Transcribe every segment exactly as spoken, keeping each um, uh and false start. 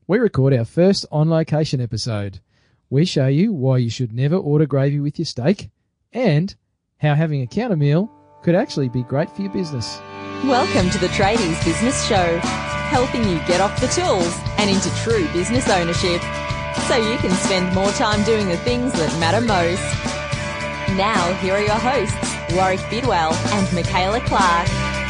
we record our first on-location episode. We show you why you should never order gravy with your steak and how having a counter meal could actually be great for your business. Welcome to the Tradies Business Show, helping you get off the tools and into true business ownership so you can spend more time doing the things that matter most. Now, here are your hosts, Warwick Bidwell and Michaela Clark.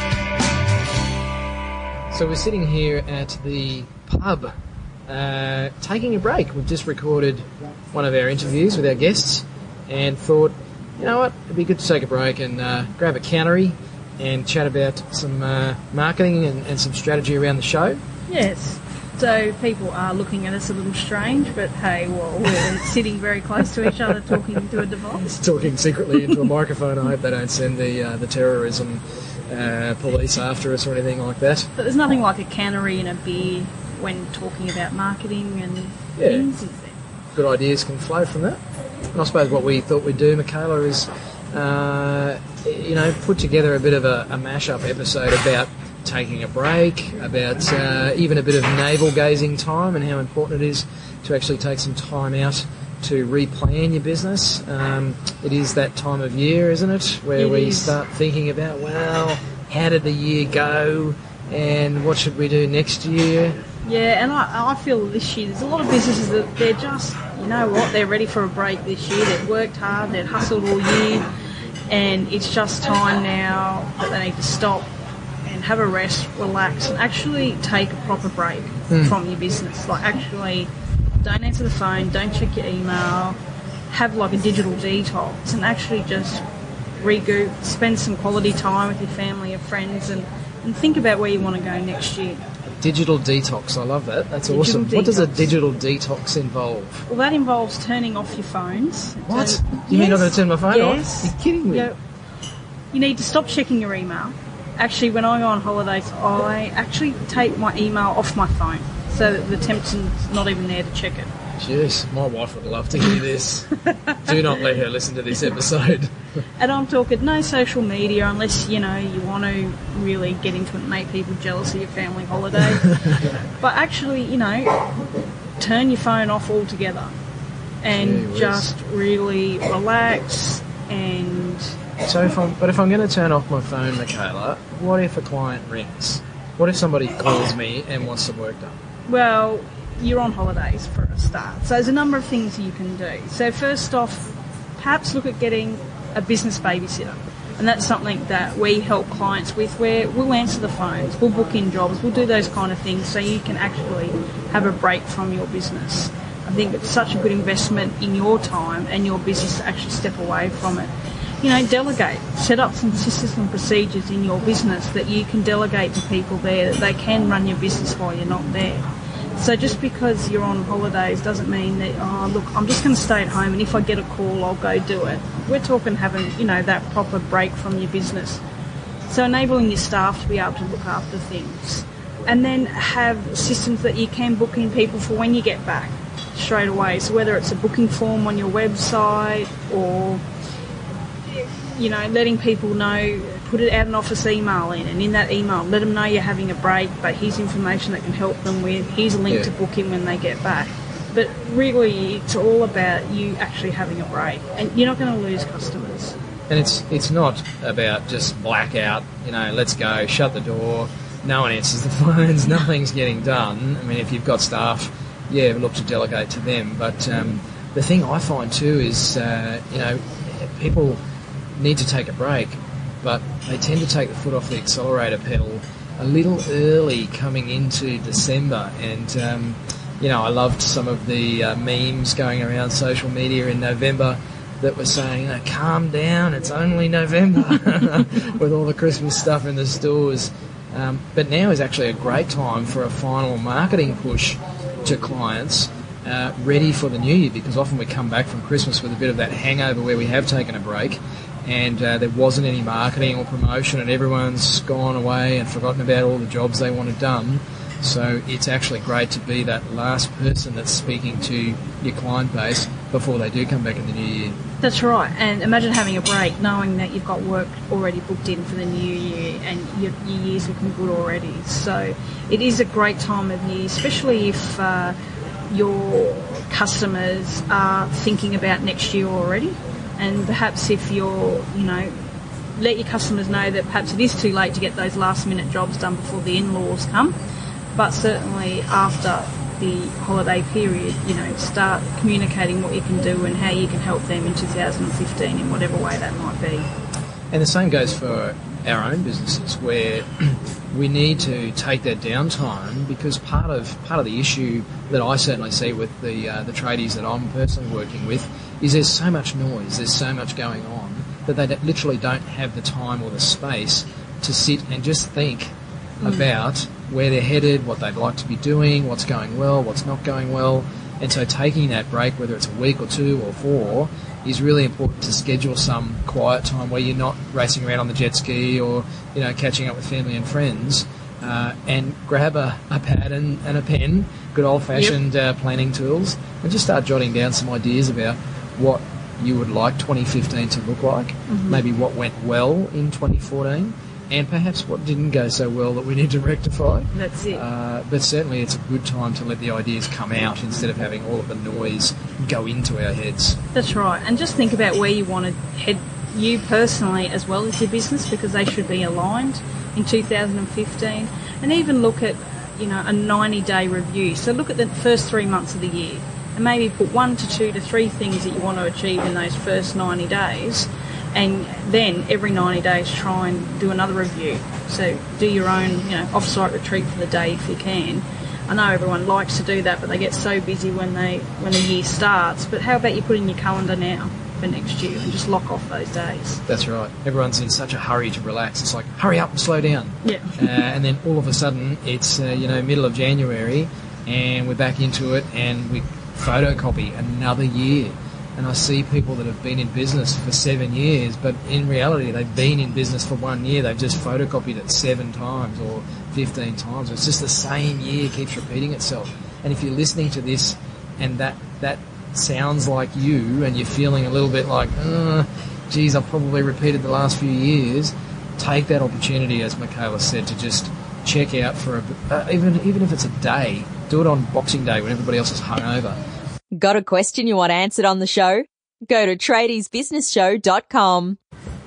So we're sitting here at the pub, uh, taking a break. We've just recorded one of our interviews with our guests and thought, you know what, it'd be good to take a break and uh, grab a countery and chat about some uh, marketing and, and some strategy around the show. Yes. So people are looking at us a little strange, but hey, well, we're sitting very close to each other talking to a device. Talking secretly into a microphone. I hope they don't send the uh, the terrorism uh, police after us or anything like that. But there's nothing like a cannery and a beer when talking about marketing and yeah. things, is there? Good ideas can flow from that. And I suppose what we thought we'd do, Michaela, is uh, you know, put together a bit of a, a mash-up episode about taking a break, about uh, even a bit of navel-gazing time and how important it is to actually take some time out to replan your business. Um, it is that time of year, isn't it, where it we is. start thinking about, well, how did the year go and what should we do next year? Yeah, and I, I feel this year there's a lot of businesses that they're just, you know what, they're ready for a break this year. They've worked hard, they've hustled all year, and it's just time now that they need to stop and have a rest, relax, and actually take a proper break mm. from your business. Like, actually, don't answer the phone, don't check your email, have like a digital detox, and actually just regroup, spend some quality time with your family and friends, and, and think about where you want to go next year. Digital detox, I love that. That's digital awesome. Detox. What does a digital detox involve? Well, that involves turning off your phones. What? So, you yes, mean I'm going to turn my phone yes. off? You're kidding me. You, you need to stop checking your email. Actually, when I go on holidays, I actually take my email off my phone so that the temptation's not even there to check it. Jeez, my wife would love to hear this. Do not let her listen to this episode. And I'm talking no social media unless, you know, you want to really get into it and make people jealous of your family holiday. But actually, you know, turn your phone off altogether and Gee just really relax. And so if I'm, but if I'm going to turn off my phone, Michaela, what if a client rings? What if somebody calls me and wants some work done? Well, you're on holidays for a start. So there's a number of things you can do. So first off, perhaps look at getting a business babysitter. And that's something that we help clients with, where we'll answer the phones, we'll book in jobs, we'll do those kind of things so you can actually have a break from your business. I think it's such a good investment in your time and your business to actually step away from it. You know, delegate. Set up some systems and procedures in your business that you can delegate to people there, that they can run your business while you're not there. So just because you're on holidays doesn't mean that, oh, look, I'm just going to stay at home and if I get a call, I'll go do it. We're talking having, you know, that proper break from your business. So enabling your staff to be able to look after things. And then have systems that you can book in people for when you get back straight away. So whether it's a booking form on your website or, you know, letting people know, put it out an office email in, and in that email let them know you're having a break, but here's information that can help them with, here's a link yeah. to book in when they get back. But really it's all about you actually having a break, and you're not going to lose customers. And it's it's not about just blackout, you know, let's go, shut the door, no one answers the phones, nothing's getting done. I mean, if you've got staff, yeah, look to delegate to them. But um, the thing I find too is, uh, you know, people need to take a break, but they tend to take the foot off the accelerator pedal a little early coming into December. And, um, you know, I loved some of the uh, memes going around social media in November that were saying, oh, calm down, it's only November, with all the Christmas stuff in the stores. Um, but now is actually a great time for a final marketing push to clients uh, ready for the new year, because often we come back from Christmas with a bit of that hangover where we have taken a break and uh, there wasn't any marketing or promotion and everyone's gone away and forgotten about all the jobs they wanted done. So it's actually great to be that last person that's speaking to your client base before they do come back in the new year. That's right. And imagine having a break, knowing that you've got work already booked in for the new year and your, your year's looking good already. So it is a great time of year, especially if uh, your customers are thinking about next year already. And perhaps if you're, you know, let your customers know that perhaps it is too late to get those last minute jobs done before the in-laws come. But certainly after the holiday period, you know, start communicating what you can do and how you can help them in two thousand fifteen in whatever way that might be. And the same goes for our own businesses, where we need to take that downtime, because part of part of the issue that I certainly see with the uh, the tradies that I'm personally working with is there's so much noise, there's so much going on that they literally don't have the time or the space to sit and just think mm. about where they're headed, what they'd like to be doing, what's going well, what's not going well. And so taking that break, whether it's a week or two or four, is really important to schedule some quiet time where you're not racing around on the jet ski or, you know, catching up with family and friends, uh, and grab a, a pad and, and a pen, good old-fashioned yep. uh, planning tools, and just start jotting down some ideas about what you would like twenty fifteen to look like, mm-hmm. maybe what went well in twenty fourteen, and perhaps what didn't go so well that we need to rectify. That's it. Uh, but certainly it's a good time to let the ideas come out instead of having all of the noise go into our heads. That's right. And just think about where you want to head, you personally as well as your business, because they should be aligned in two thousand fifteen. And even look at, you know, a ninety-day review. So look at the first three months of the year and maybe put one to two to three things that you want to achieve in those first ninety days. And then every ninety days try and do another review. So do your own, you know, off-site retreat for the day if you can. I know everyone likes to do that, but they get so busy when they when the year starts. But how about you put in your calendar now for next year and just lock off those days? That's right. Everyone's in such a hurry to relax. It's like, hurry up and slow down. Yeah. uh, and then all of a sudden it's, uh, you know, middle of January and we're back into it and we photocopy another year. And I see people that have been in business for seven years, but in reality they've been in business for one year. They've just photocopied it seven times or fifteen times. It's just the same year keeps repeating itself. And if you're listening to this and that that sounds like you and you're feeling a little bit like, uh, geez, I've probably repeated the last few years, take that opportunity, as Michaela said, to just check out for, a, uh, even, even if it's a day, do it on Boxing Day when everybody else is hungover. Got a question you want answered on the show? Go to tradies business show dot com.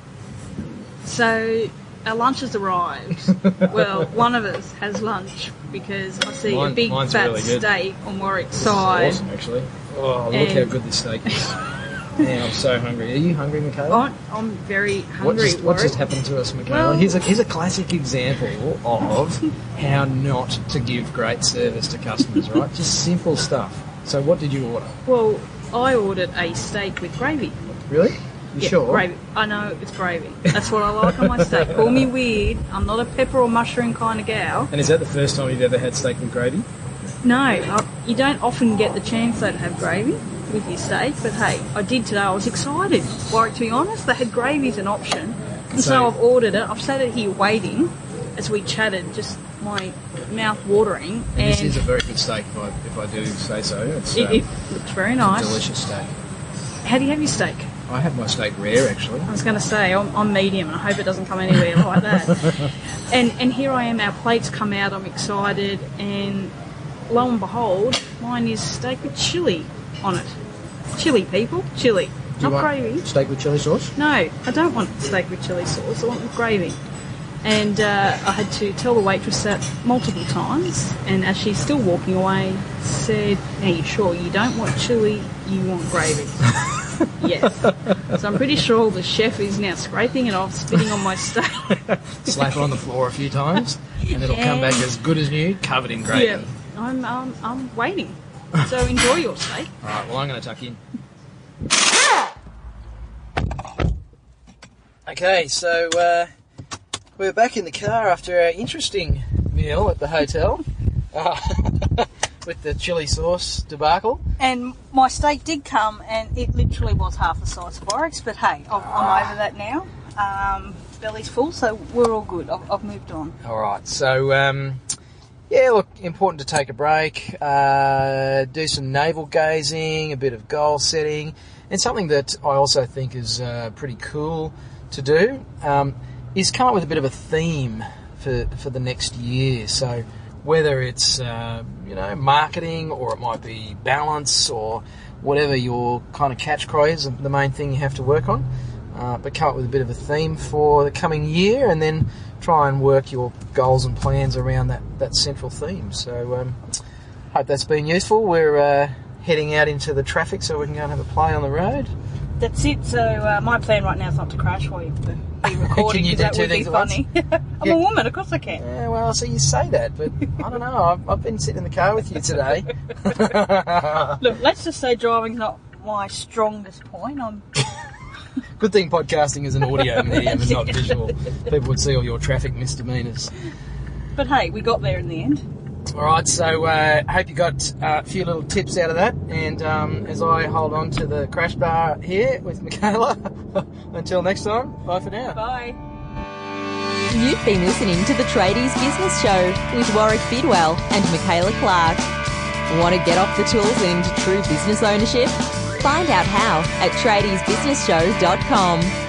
So our lunch has arrived. Well, one of us has lunch because I see Mine, a big fat really steak on Warwick side. Awesome, actually. Oh, look and how good this steak is. Man, I'm so hungry. Are you hungry, Michaela? I'm, I'm very hungry. What just, what Warwick. just happened to us, Michaela? Well, here's, a, here's a classic example of how not to give great service to customers, right? Just simple stuff. So what did you order? Well, I ordered a steak with gravy. Really? You yeah, sure? Gravy. I know, it's gravy. That's what I like on my steak. Call me weird. I'm not a pepper or mushroom kind of gal. And is that the first time you've ever had steak with gravy? No, I, you don't often get the chance though to have gravy with your steak, but hey, I did today. I was excited. Like, to be honest, they had gravy as an option. And so, so I've ordered it. I've sat here waiting as we chatted, just my mouth watering. And, and this is a very good steak, if I, if I do say so. It's, it, um, it looks very nice. It's a delicious steak. How do you have your steak? I have my steak rare, actually. I was going to say, I'm, I'm medium, and I hope it doesn't come anywhere like that. And and here I am, our plates come out, I'm excited, and lo and behold, mine is steak with chilli on it. Chilli, people, chilli. Do you Not want gravy. steak with chilli sauce? No, I don't want steak with chilli sauce, I want with gravy. And uh, I had to tell the waitress that multiple times, and as she's still walking away, said, "Are you sure you don't want chilli, you want gravy?" Yes. So I'm pretty sure the chef is now scraping it off, spitting on my steak. Slap it on the floor a few times, and it'll come back as good as new, covered in gravy. Yeah, I'm, um, I'm waiting. So enjoy your steak. All right, well, I'm going to tuck in. Okay, so uh, we're back in the car after our interesting meal at the hotel. Uh, with the chilli sauce debacle. And my steak did come, and it literally was half the size of Oryx, but hey, I'm, I'm over that now. Um, belly's full, so we're all good. I've, I've moved on. All right, so um, Yeah, look, important to take a break, uh, do some navel gazing, a bit of goal setting, and something that I also think is uh, pretty cool to do um, is come up with a bit of a theme for for the next year. So whether it's uh, you know marketing, or it might be balance, or whatever your kind of catch cry is, the main thing you have to work on. Uh, but come up with a bit of a theme for the coming year, and then try and work your goals and plans around that, that central theme. So um, hope that's been useful. We're uh, heading out into the traffic so we can go and have a play on the road. That's it. So uh, my plan right now is not to crash while you're recording, Can you because do that two would be things at once? funny. I'm Yeah. a woman, of course I can. Yeah, well, so you say that, but I don't know. I've, I've been sitting in the car with you today. Look, let's just say driving's not my strongest point. I'm Good thing podcasting is an audio medium and not visual. People would see all your traffic misdemeanours. But hey, we got there in the end. All right, so I uh, hope you got uh, a few little tips out of that. And um, as I hold on to the crash bar here with Michaela, until next time, bye for now. Bye. You've been listening to the Tradies Business Show with Warwick Bidwell and Michaela Clark. Want to get off the tools and into true business ownership? Find out how at tradies business show dot com.